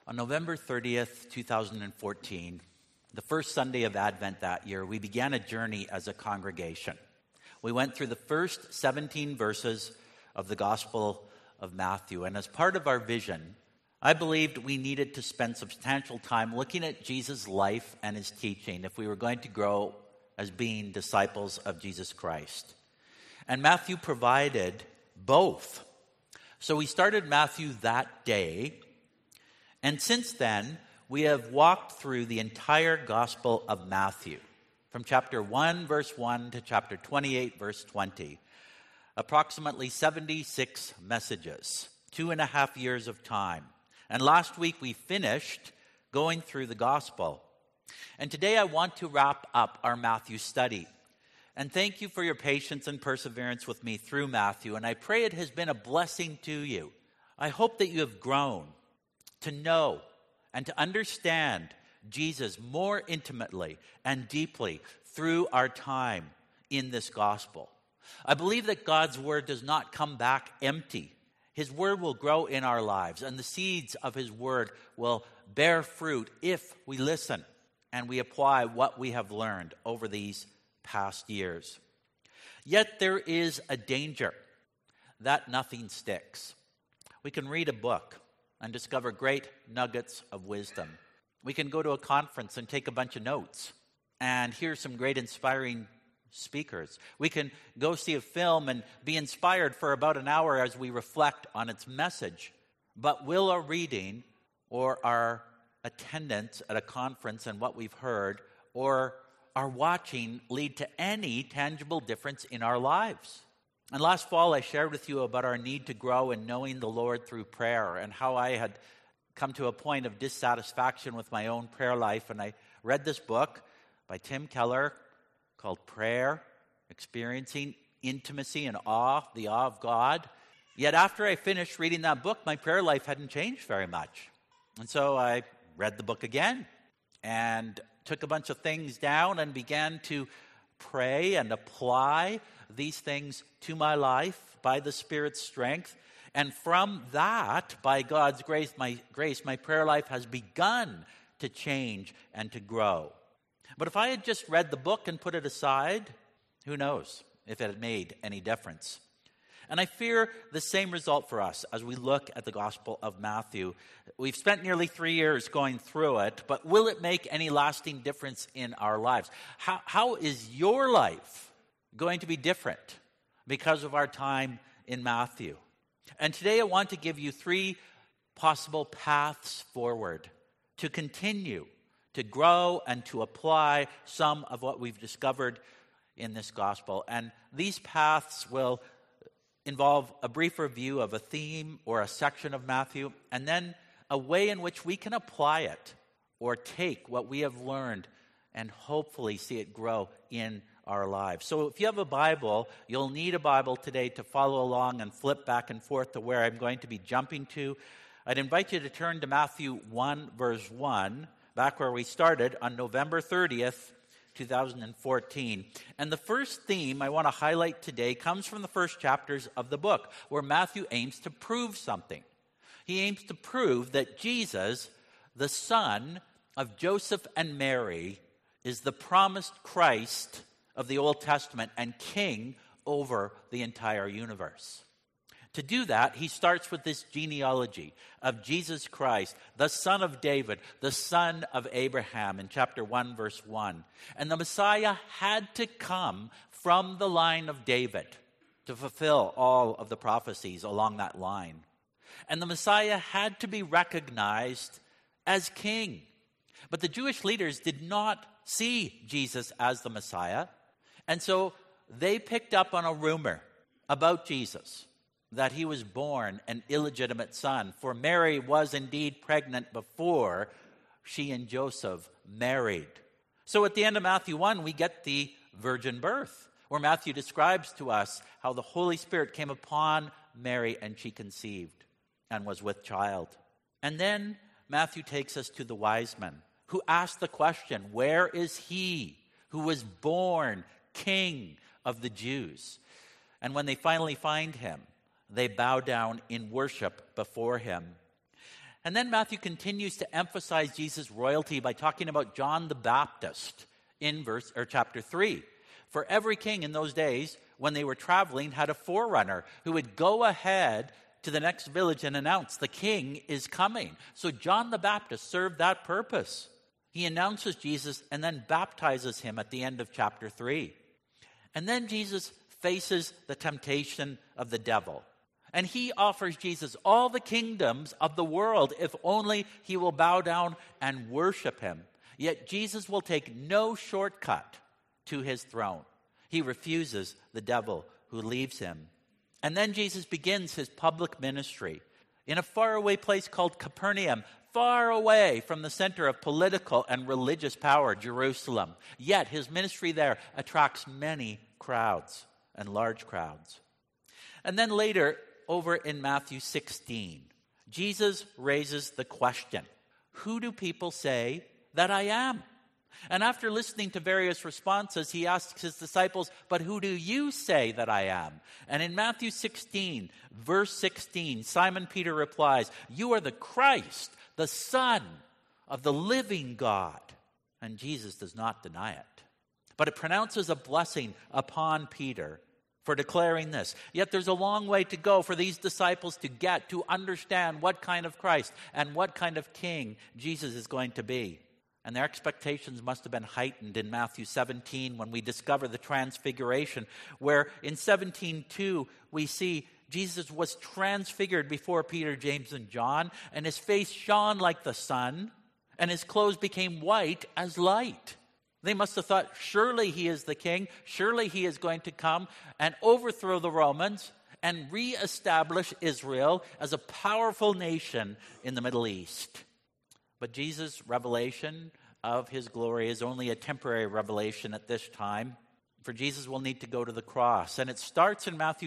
On November 30th, 2014, the first Sunday of Advent that year, we began a journey as a congregation. We went through the first 17 verses of the Gospel of Matthew, and as part of our vision, I believed we needed to spend substantial time looking at Jesus' life and his teaching if we were going to grow as being disciples of Jesus Christ. And Matthew provided both. So we started Matthew that day, and since then, we have walked through the entire Gospel of Matthew, from chapter 1, verse 1 to chapter 28, verse 20. Approximately 76 messages, 2.5 years of time. And last week we finished going through the Gospel. And today I want to wrap up our Matthew study. And thank you for your patience and perseverance with me through Matthew. And I pray it has been a blessing to you. I hope that you have grown to know and to understand Jesus more intimately and deeply through our time in this gospel. I believe that God's word does not come back empty. His word will grow in our lives, and the seeds of his word will bear fruit if we listen and we apply what we have learned over these past years. Yet there is a danger that nothing sticks. We can read a book and discover great nuggets of wisdom. We can go to a conference and take a bunch of notes and hear some great inspiring speakers. We can go see a film and be inspired for about an hour as we reflect on its message. But will our reading or our attendance at a conference and what we've heard or our watching lead to any tangible difference in our lives? And last fall, I shared with you about our need to grow in knowing the Lord through prayer and how I had come to a point of dissatisfaction with my own prayer life. And I read this book by Tim Keller called Prayer, Experiencing Intimacy and Awe, the Awe of God. Yet after I finished reading that book, my prayer life hadn't changed very much. And so I read the book again and took a bunch of things down and began to pray and apply these things to my life by the Spirit's strength. And from that, by God's grace, my prayer life has begun to change and to grow. But if I had just read the book and put it aside, who knows if it had made any difference. And I fear the same result for us as we look at the Gospel of Matthew. We've spent nearly 3 years going through it, but will it make any lasting difference in our lives? How is your life going to be different because of our time in Matthew? And today I want to give you 3 possible paths forward to continue to grow and to apply some of what we've discovered in this gospel. And these paths will involve a brief review of a theme or a section of Matthew, and then a way in which we can apply it or take what we have learned and hopefully see it grow in our lives. So if you have a Bible, you'll need a Bible today to follow along and flip back and forth to where I'm going to be jumping to. I'd invite you to turn to Matthew 1, verse 1, back where we started on November 30th, 2014. And the first theme I want to highlight today comes from the first chapters of the book, where Matthew aims to prove something. He aims to prove that Jesus, the son of Joseph and Mary, is the promised Christ of the Old Testament and king over the entire universe. To do that, he starts with this genealogy of Jesus Christ, the son of David, the son of Abraham, in chapter 1, verse 1. And the Messiah had to come from the line of David to fulfill all of the prophecies along that line. And the Messiah had to be recognized as king. But the Jewish leaders did not see Jesus as the Messiah. And so they picked up on a rumor about Jesus, that he was born an illegitimate son. For Mary was indeed pregnant before she and Joseph married. So at the end of Matthew 1, we get the virgin birth, where Matthew describes to us how the Holy Spirit came upon Mary and she conceived and was with child. And then Matthew takes us to the wise men who asked the question, where is he who was born King of the Jews? And when they finally find him, they bow down in worship before him. And then Matthew continues to emphasize Jesus' royalty by talking about John the Baptist in chapter 3. For every king in those days, when they were traveling, had a forerunner who would go ahead to the next village and announce the king is coming. So John the Baptist served that purpose. He announces Jesus and then baptizes him at the end of chapter 3. And then Jesus faces the temptation of the devil. And he offers Jesus all the kingdoms of the world if only he will bow down and worship him. Yet Jesus will take no shortcut to his throne. He refuses the devil who leaves him. And then Jesus begins his public ministry in a faraway place called Capernaum, far away from the center of political and religious power, Jerusalem. Yet his ministry there attracts many crowds and large crowds. And then later, over in Matthew 16, Jesus raises the question, who do people say that I am? And after listening to various responses, he asks his disciples, but who do you say that I am? And in Matthew 16, verse 16, Simon Peter replies, you are the Christ, the Son of the living God. And Jesus does not deny it, but it pronounces a blessing upon Peter for declaring this. Yet there's a long way to go for these disciples to understand what kind of Christ and what kind of king Jesus is going to be. And their expectations must have been heightened in Matthew 17 when we discover the transfiguration, where in 17:2 we see Jesus was transfigured before Peter, James, and John, and his face shone like the sun, and his clothes became white as light. They must have thought, surely he is the king, surely he is going to come and overthrow the Romans and reestablish Israel as a powerful nation in the Middle East. But Jesus' revelation of his glory is only a temporary revelation at this time, for Jesus will need to go to the cross. And it starts in Matthew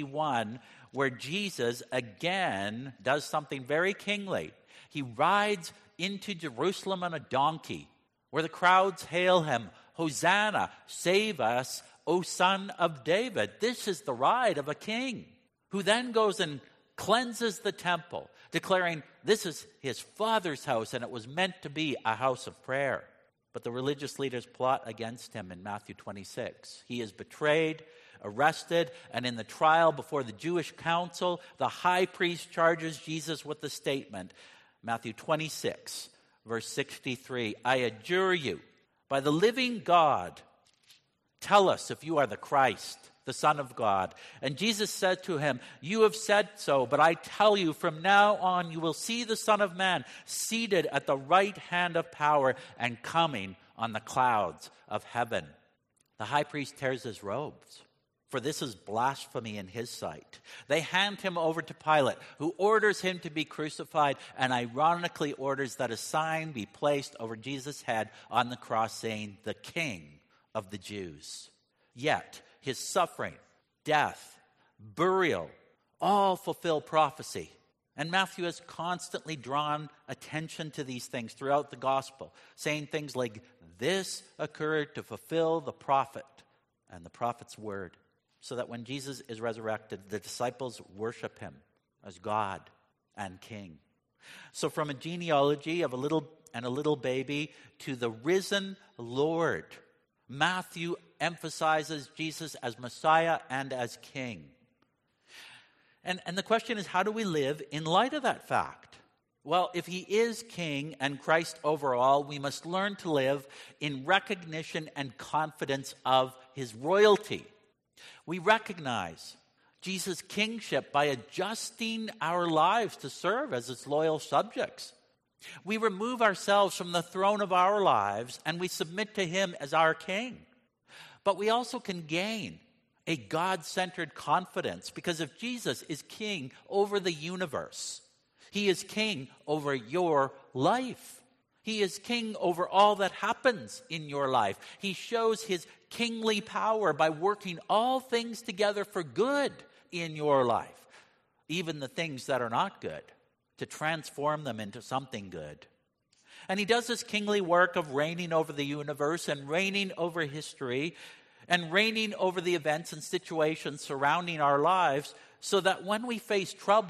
21, where Jesus again does something very kingly. He rides into Jerusalem on a donkey, where the crowds hail him, Hosanna, save us, O Son of David. This is the ride of a king, who then goes and cleanses the temple, declaring this is his Father's house and it was meant to be a house of prayer. But the religious leaders plot against him in Matthew 26. He is betrayed, arrested, and in the trial before the Jewish council, the high priest charges Jesus with the statement, Matthew 26, verse 63, I adjure you, by the living God, tell us if you are the Christ, the Son of God. And Jesus said to him, you have said so, but I tell you, from now on you will see the Son of Man seated at the right hand of power and coming on the clouds of heaven. The high priest tears his robes, for this is blasphemy in his sight. They hand him over to Pilate, who orders him to be crucified and ironically orders that a sign be placed over Jesus' head on the cross saying, the King of the Jews. Yet his suffering, death, burial, all fulfill prophecy. And Matthew has constantly drawn attention to these things throughout the gospel, saying things like, this occurred to fulfill the prophet and the prophet's word, so that when Jesus is resurrected, the disciples worship him as God and King. So from a genealogy of a little baby to the risen Lord, Matthew emphasizes Jesus as Messiah and as King. And the question is, how do we live in light of that fact? Well, if he is King and Christ over all, we must learn to live in recognition and confidence of his royalty. We recognize Jesus' kingship by adjusting our lives to serve as his loyal subjects. We remove ourselves from the throne of our lives and we submit to him as our king. But we also can gain a God-centered confidence, because if Jesus is king over the universe, he is king over your life. He is king over all that happens in your life. He shows his kingly power by working all things together for good in your life, even the things that are not good, to transform them into something good. And he does this kingly work of reigning over the universe and reigning over history and reigning over the events and situations surrounding our lives, so that when we face trouble,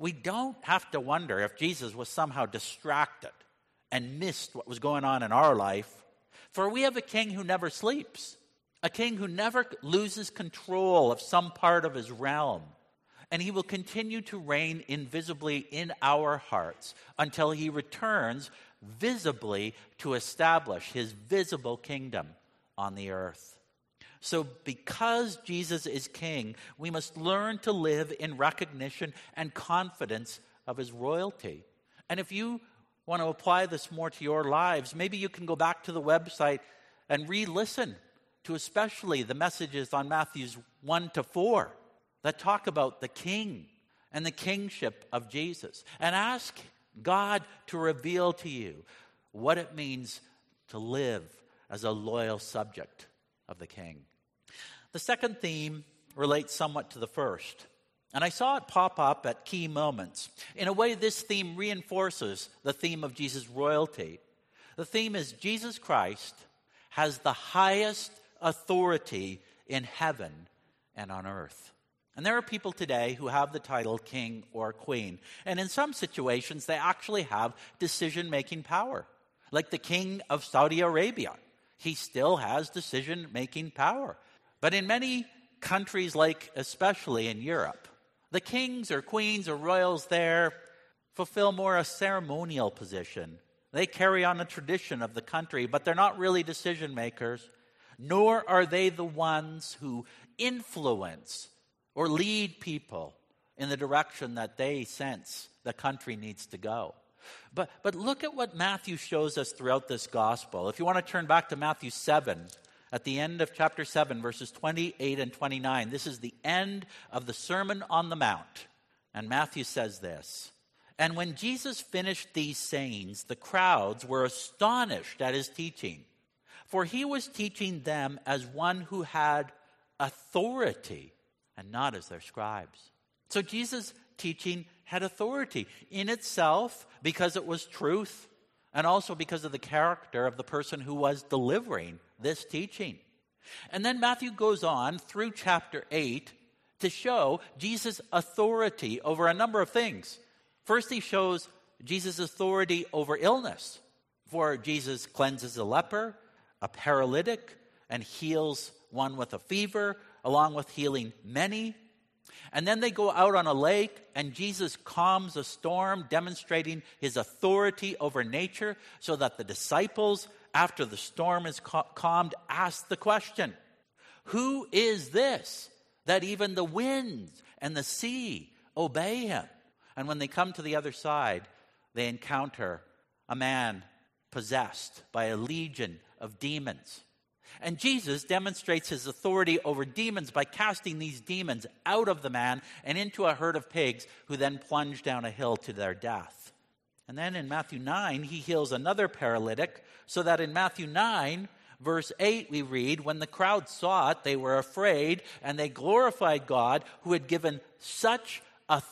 we don't have to wonder if Jesus was somehow distracted and missed what was going on in our life. For we have a king who never sleeps, a king who never loses control of some part of his realm. And he will continue to reign invisibly in our hearts until he returns visibly to establish his visible kingdom on the earth. So because Jesus is king, we must learn to live in recognition and confidence of his royalty. And if you want to apply this more to your lives, maybe you can go back to the website and re-listen to especially the messages on Matthews 1 to 4 that talk about the king and the kingship of Jesus. And ask God to reveal to you what it means to live as a loyal subject of the king. The second theme relates somewhat to the first, and I saw it pop up at key moments. In a way, this theme reinforces the theme of Jesus' royalty. The theme is Jesus Christ has the highest authority in heaven and on earth. And there are people today who have the title king or queen, and in some situations they actually have decision-making power. Like the king of Saudi Arabia, he still has decision-making power. But in many countries, like especially in Europe, the kings or queens or royals there fulfill more a ceremonial position. They carry on the tradition of the country, but they're not really decision makers, nor are they the ones who influence or lead people in the direction that they sense the country needs to go. But look at what Matthew shows us throughout this gospel. If you want to turn back to Matthew 7, at the end of chapter 7, verses 28 and 29, this is the end of the Sermon on the Mount. And Matthew says this, "And when Jesus finished these sayings, the crowds were astonished at his teaching, for he was teaching them as one who had authority, and not as their scribes." So Jesus' teaching had authority in itself because it was truth, and also because of the character of the person who was delivering this teaching. And then Matthew goes on through chapter 8 to show Jesus' authority over a number of things. First, he shows Jesus' authority over illness. For Jesus cleanses a leper, a paralytic, and heals one with a fever, along with healing many. And then they go out on a lake, and Jesus calms a storm, demonstrating his authority over nature, so that the disciples, after the storm is calmed, ask the question, "Who is this that even the winds and the sea obey him?" And when they come to the other side, they encounter a man possessed by a legion of demons. And Jesus demonstrates his authority over demons by casting these demons out of the man and into a herd of pigs, who then plunge down a hill to their death. And then in Matthew 9, he heals another paralytic, so that in Matthew 9, verse 8, we read, "When the crowd saw it, they were afraid, and they glorified God, who had given such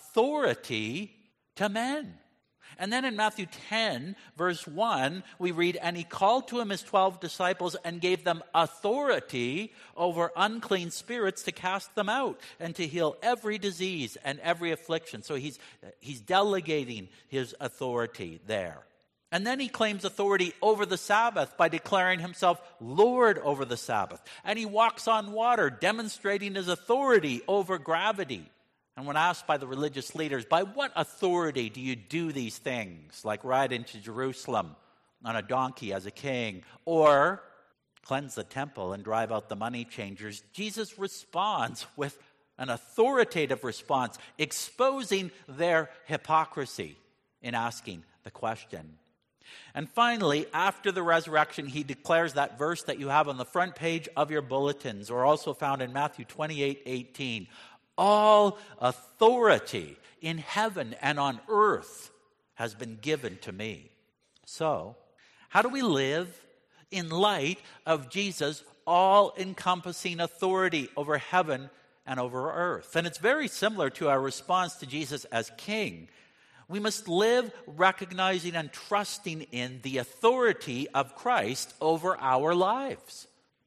authority to men." And then in Matthew 10, verse 1, we read, "And he called to him his 12 disciples and gave them authority over unclean spirits to cast them out and to heal every disease and every affliction." So he's delegating his authority there. And then he claims authority over the Sabbath by declaring himself Lord over the Sabbath. And he walks on water, demonstrating his authority over gravity. And when asked by the religious leaders, "By what authority do you do these things, like ride into Jerusalem on a donkey as a king, or cleanse the temple and drive out the money changers?" Jesus responds with an authoritative response, exposing their hypocrisy in asking the question. And finally, after the resurrection, he declares that verse that you have on the front page of your bulletins, or also found in Matthew 28:18. "All authority in heaven and on earth has been given to me." So, how do we live in light of Jesus' all-encompassing authority over heaven and over earth? And it's very similar to our response to Jesus as King. We must live recognizing and trusting in the authority of Christ over our lives.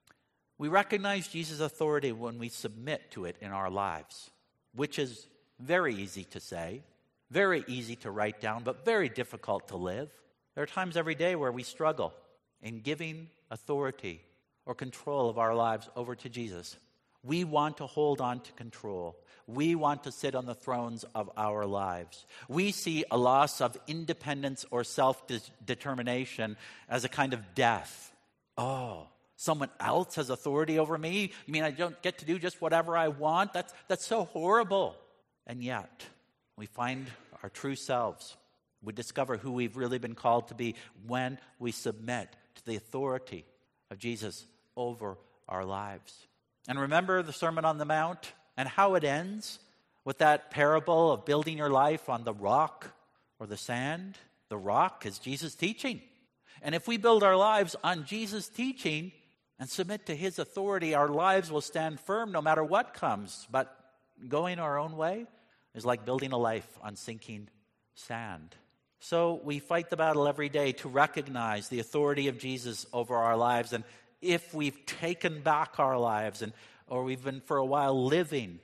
We recognize Jesus' authority when we submit to it in our lives, which is very easy to say, very easy to write down, but very difficult to live. There are times every day where we struggle in giving authority or control of our lives over to Jesus. We want to hold on to control. We want to sit on the thrones of our lives. We see a loss of independence or self-determination as a kind of death. Oh, someone else has authority over me? You mean I don't get to do just whatever I want? That's so horrible. And yet, we find our true selves. We discover who we've really been called to be when we submit to the authority of Jesus over our lives. And remember the Sermon on the Mount and how it ends with that parable of building your life on the rock or the sand. The rock is Jesus' teaching. And if we build our lives on Jesus' teaching and submit to his authority, our lives will stand firm no matter what comes. But going our own way is like building a life on sinking sand. So we fight the battle every day to recognize the authority of Jesus over our lives. And if we've taken back our lives or we've been for a while living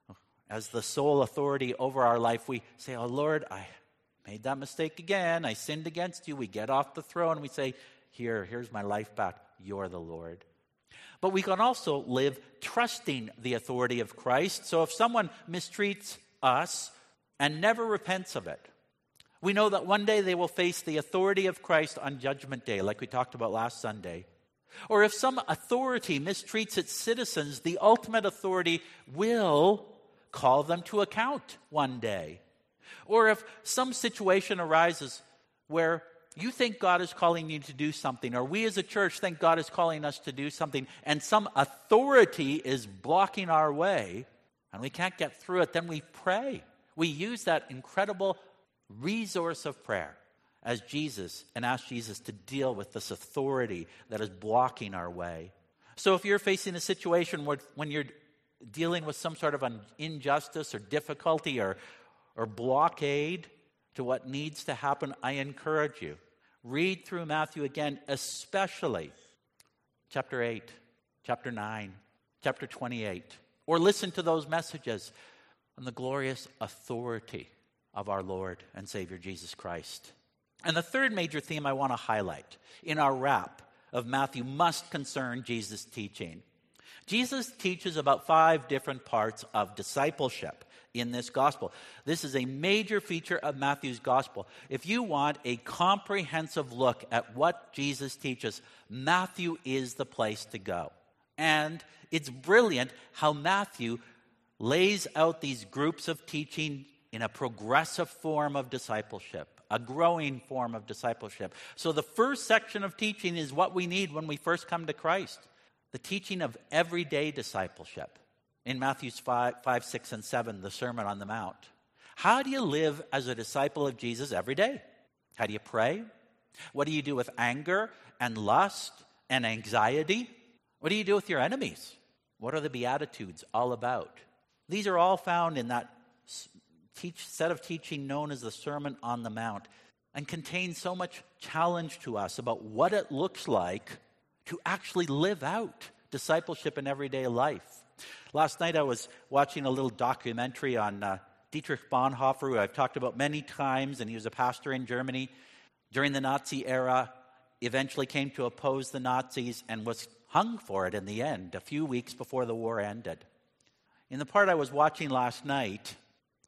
as the sole authority over our life, we say, oh Lord, I made that mistake again. I sinned against you. We get off the throne. We say, here's my life back. You're the Lord. But we can also live trusting the authority of Christ. So if someone mistreats us and never repents of it, we know that one day they will face the authority of Christ on Judgment Day, like we talked about last Sunday. Or if some authority mistreats its citizens, the ultimate authority will call them to account one day. Or if some situation arises where you think God is calling you to do something, or we as a church think God is calling us to do something, and some authority is blocking our way, and we can't get through it, then we pray. We use that incredible resource of prayer as Jesus and ask Jesus to deal with this authority that is blocking our way. So if you're facing a situation when you're dealing with some sort of an injustice or difficulty or blockade to what needs to happen, I encourage you, read through Matthew again, especially chapter 8, chapter 9, chapter 28, or listen to those messages on the glorious authority of our Lord and Savior Jesus Christ. And the third major theme I want to highlight in our wrap of Matthew must concern Jesus' teaching. Jesus teaches about 5 different parts of discipleship in this gospel. This is a major feature of Matthew's gospel. If you want a comprehensive look at what Jesus teaches, Matthew is the place to go. And it's brilliant how Matthew lays out these groups of teaching in a progressive form of discipleship, a growing form of discipleship. So the first section of teaching is what we need when we first come to Christ, the teaching of everyday discipleship. In Matthew 5, 6, and 7, the Sermon on the Mount. How do you live as a disciple of Jesus every day? How do you pray? What do you do with anger and lust and anxiety? What do you do with your enemies? What are the Beatitudes all about? These are all found in that set of teaching known as the Sermon on the Mount, and contains so much challenge to us about what it looks like to actually live out discipleship in everyday life. Last night I was watching a little documentary on Dietrich Bonhoeffer, who I've talked about many times, and he was a pastor in Germany during the Nazi era, eventually came to oppose the Nazis and was hung for it in the end, a few weeks before the war ended. In the part I was watching last night,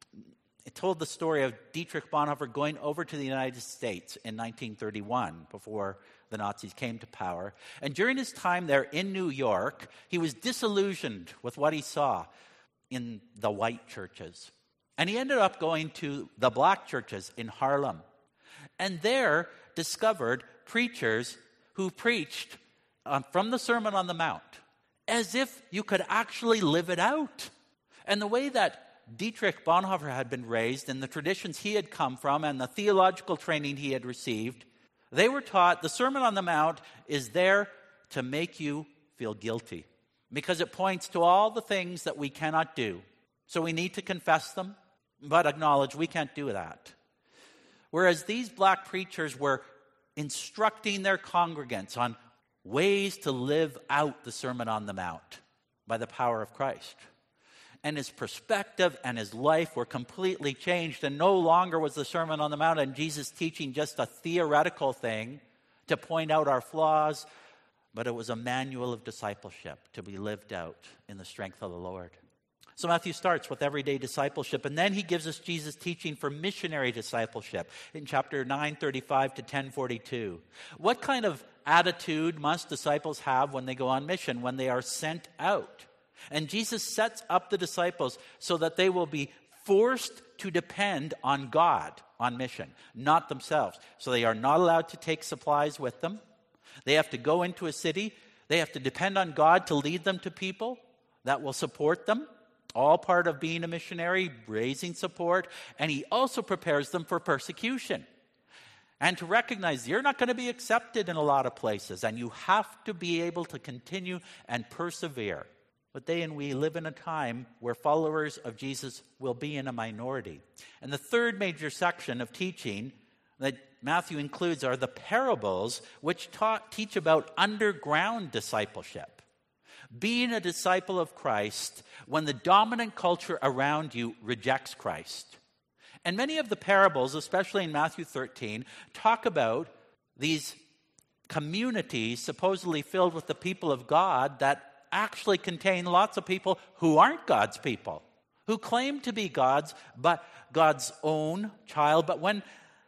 it told the story of Dietrich Bonhoeffer going over to the United States in 1931, before the Nazis came to power. And during his time there in New York, he was disillusioned with what he saw in the white churches. And he ended up going to the black churches in Harlem. And there discovered preachers who preached from the Sermon on the Mount, as if you could actually live it out. And the way that Dietrich Bonhoeffer had been raised, and the traditions he had come from, and the theological training he had received, they were taught the Sermon on the Mount is there to make you feel guilty, because it points to all the things that we cannot do. So we need to confess them, but acknowledge we can't do that. Whereas these black preachers were instructing their congregants on ways to live out the Sermon on the Mount by the power of Christ. And his perspective and his life were completely changed. And no longer was the Sermon on the Mount and Jesus' teaching just a theoretical thing to point out our flaws, but it was a manual of discipleship to be lived out in the strength of the Lord. So Matthew starts with everyday discipleship, and then he gives us Jesus' teaching for missionary discipleship in chapter 9:35 to 10:42. What kind of attitude must disciples have when they go on mission, when they are sent out? And Jesus sets up the disciples so that they will be forced to depend on God on mission, not themselves. So they are not allowed to take supplies with them. They have to go into a city. They have to depend on God to lead them to people that will support them. All part of being a missionary, raising support. And he also prepares them for persecution. And to recognize you're not going to be accepted in a lot of places. And you have to be able to continue and persevere. But they and we live in a time where followers of Jesus will be in a minority. And the third major section of teaching that Matthew includes are the parables, which teach about underground discipleship. Being a disciple of Christ when the dominant culture around you rejects Christ. And many of the parables, especially in Matthew 13, talk about these communities supposedly filled with the people of God that actually contain lots of people who aren't God's people, who claim to be God's own child. But when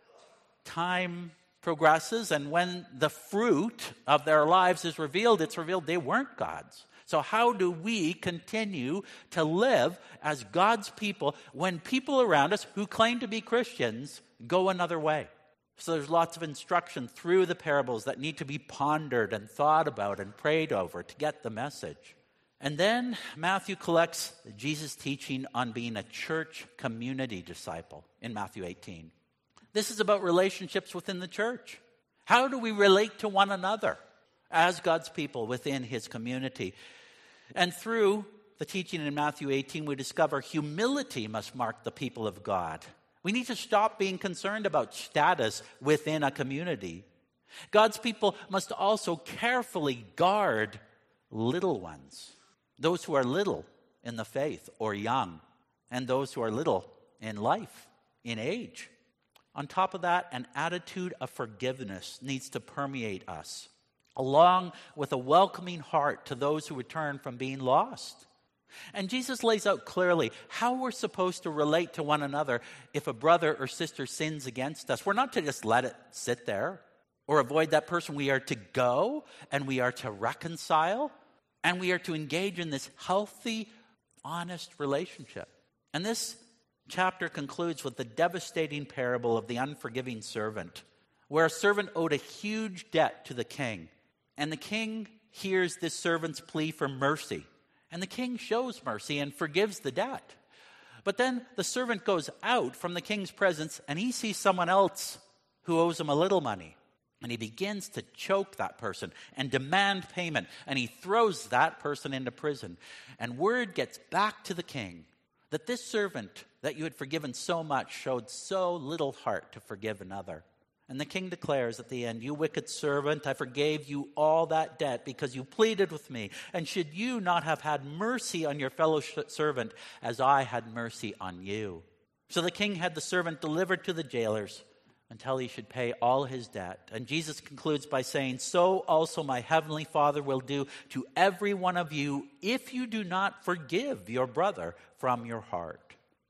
time progresses and when the fruit of their lives is revealed, it's revealed they weren't God's. So how do we continue to live as God's people when people around us who claim to be Christians go another way? So there's lots of instruction through the parables that need to be pondered and thought about and prayed over to get the message. And then Matthew collects Jesus' teaching on being a church community disciple in Matthew 18. This is about relationships within the church. How do we relate to one another as God's people within his community? And through the teaching in Matthew 18, we discover humility must mark the people of God. We need to stop being concerned about status within a community. God's people must also carefully guard little ones, those who are little in the faith or young, and those who are little in life, in age. On top of that, an attitude of forgiveness needs to permeate us, along with a welcoming heart to those who return from being lost. And Jesus lays out clearly how we're supposed to relate to one another if a brother or sister sins against us. We're not to just let it sit there or avoid that person. We are to go and we are to reconcile and we are to engage in this healthy, honest relationship. And this chapter concludes with the devastating parable of the unforgiving servant, where a servant owed a huge debt to the king. And the king hears this servant's plea for mercy. And the king shows mercy and forgives the debt. But then the servant goes out from the king's presence and he sees someone else who owes him a little money. And he begins to choke that person and demand payment. And he throws that person into prison. And word gets back to the king that this servant that you had forgiven so much showed so little heart to forgive another. And the king declares at the end, "You wicked servant, I forgave you all that debt because you pleaded with me. And should you not have had mercy on your fellow servant as I had mercy on you?" So the king had the servant delivered to the jailers until he should pay all his debt. And Jesus concludes by saying, "So also my heavenly Father will do to every one of you if you do not forgive your brother from your heart."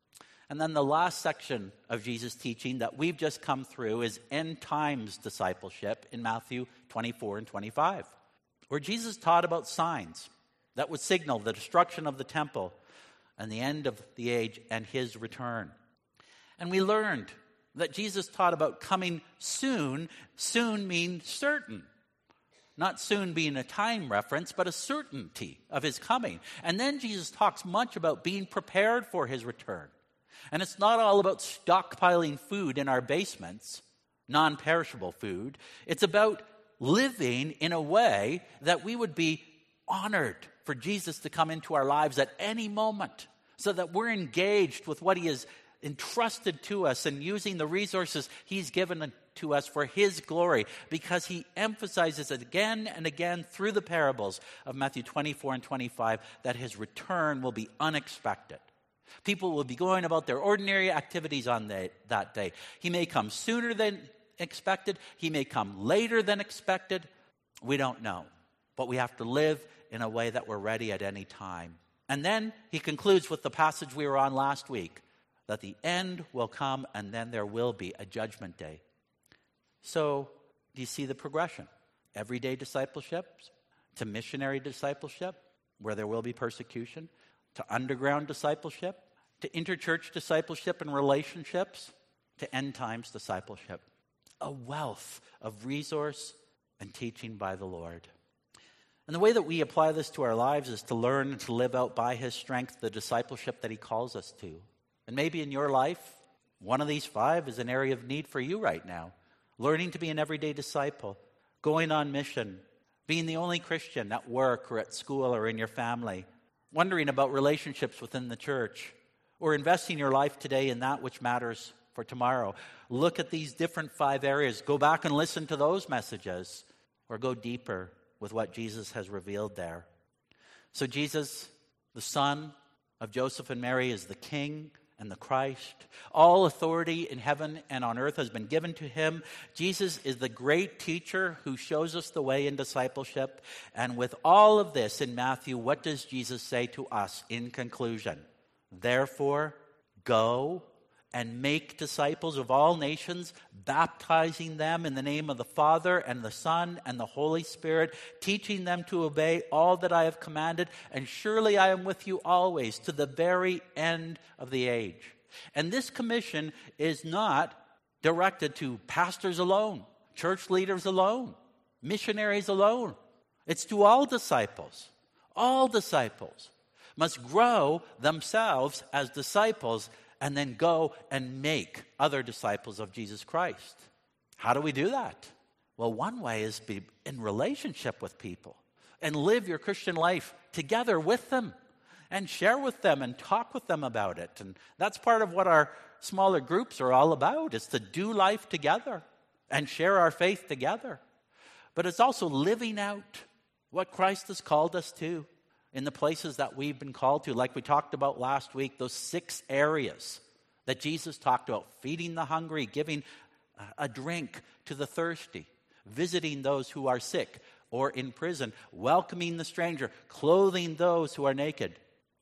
And then the last section of Jesus' teaching that we've just come through is end times discipleship in Matthew 24 and 25, where Jesus taught about signs that would signal the destruction of the temple and the end of the age and his return. And we learned that Jesus taught about coming soon. Soon means certain. Not soon being a time reference, but a certainty of his coming. And then Jesus talks much about being prepared for his return. And it's not all about stockpiling food in our basements, non-perishable food. It's about living in a way that we would be honored for Jesus to come into our lives at any moment, so that we're engaged with what he is entrusted to us and using the resources he's given to us for his glory, because he emphasizes it again and again through the parables of Matthew 24 and 25 that his return will be unexpected. People will be going about their ordinary activities on that day. He may come sooner than expected. He may come later than expected. We don't know. But we have to live in a way that we're ready at any time. And then he concludes with the passage we were on last week, that the end will come and then there will be a judgment day. So, do you see the progression? Everyday discipleship to missionary discipleship, where there will be persecution, to underground discipleship, to interchurch discipleship and relationships, to end times discipleship. A wealth of resource and teaching by the Lord. And the way that we apply this to our lives is to learn and to live out by his strength the discipleship that he calls us to. And maybe in your life, one of these 5 is an area of need for you right now. Learning to be an everyday disciple, going on mission, being the only Christian at work or at school or in your family, wondering about relationships within the church, or investing your life today in that which matters for tomorrow. Look at these different 5 areas. Go back and listen to those messages, or go deeper with what Jesus has revealed there. So Jesus, the son of Joseph and Mary, is the King and the Christ. All authority in heaven and on earth has been given to him. Jesus is the great teacher who shows us the way in discipleship. And with all of this in Matthew, what does Jesus say to us in conclusion? Therefore, go and make disciples of all nations, baptizing them in the name of the Father and the Son and the Holy Spirit, teaching them to obey all that I have commanded, and surely I am with you always to the very end of the age. And this commission is not directed to pastors alone, church leaders alone, missionaries alone. It's to all disciples. All disciples must grow themselves as disciples and then go and make other disciples of Jesus Christ. How do we do that? Well, one way is be in relationship with people and live your Christian life together with them and share with them and talk with them about it. And that's part of what our smaller groups are all about, is to do life together and share our faith together. But it's also living out what Christ has called us to in the places that we've been called to, like we talked about last week, those 6 areas that Jesus talked about: feeding the hungry, giving a drink to the thirsty, visiting those who are sick or in prison, welcoming the stranger, clothing those who are naked.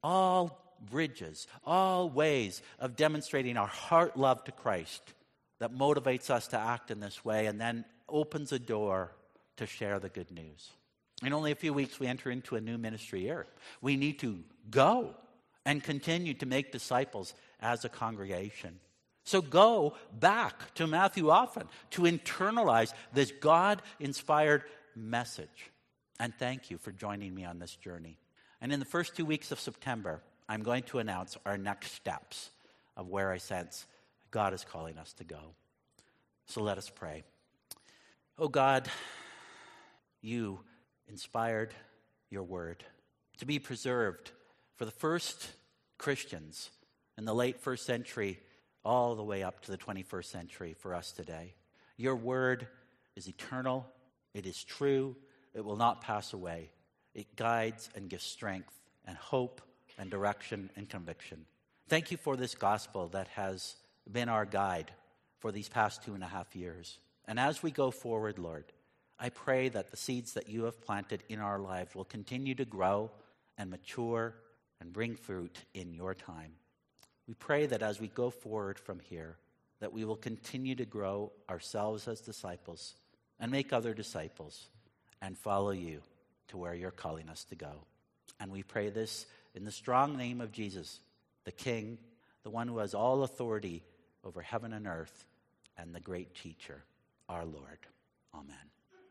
All bridges, all ways of demonstrating our heart love to Christ that motivates us to act in this way and then opens a door to share the good news. In only a few weeks, we enter into a new ministry year. We need to go and continue to make disciples as a congregation. So go back to Matthew often to internalize this God-inspired message. And thank you for joining me on this journey. And in the first 2 weeks of September, I'm going to announce our next steps of where I sense God is calling us to go. So let us pray. Oh God, you inspired your word to be preserved for the first Christians in the late 1st century all the way up to the 21st century for us today. Your word is eternal. It is true. It will not pass away. It guides and gives strength and hope and direction and conviction. Thank you for this gospel that has been our guide for these past 2.5 years. And as we go forward, Lord, I pray that the seeds that you have planted in our lives will continue to grow and mature and bring fruit in your time. We pray that as we go forward from here, that we will continue to grow ourselves as disciples and make other disciples and follow you to where you're calling us to go. And we pray this in the strong name of Jesus, the King, the one who has all authority over heaven and earth, and the great teacher, our Lord. Amen.